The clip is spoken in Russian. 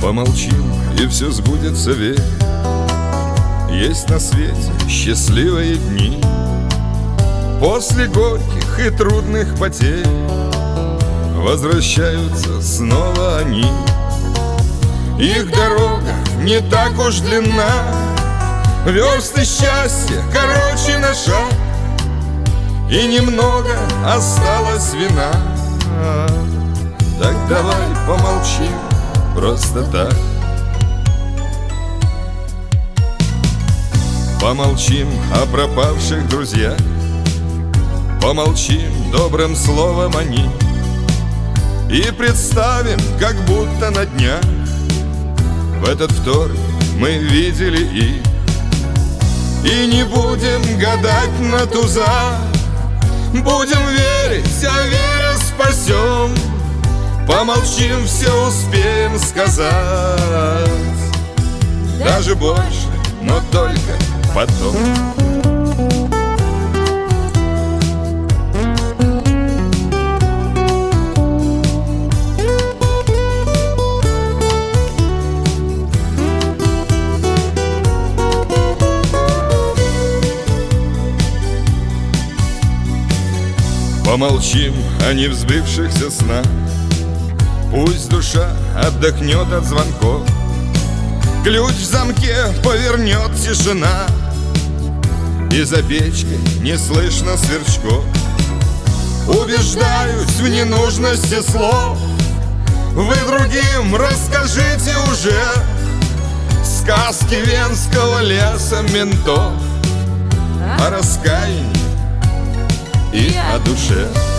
Помолчим, и все сбудется, верь. Есть на свете счастливые дни. После горьких и трудных потерь возвращаются снова они. Их дорога не так уж длинна, версты счастья короче на шаг, и немного осталось вина. Так давай помолчим просто так. Помолчим о пропавших друзьях, помолчим добрым словом о них, и представим, как будто на днях в этот вторник мы видели их. И не будем гадать на туза, будем верить, а веря спасем. Помолчим, все успеем сказать, даже больше, но только потом. Помолчим о невзбывшихся снах, пусть душа отдохнет от звонков, ключ в замке повернет тишина, и за печкой не слышно сверчков. Убеждаюсь в ненужности слов, вы другим расскажите уже сказки венского леса ментов о раскаянии и о душе.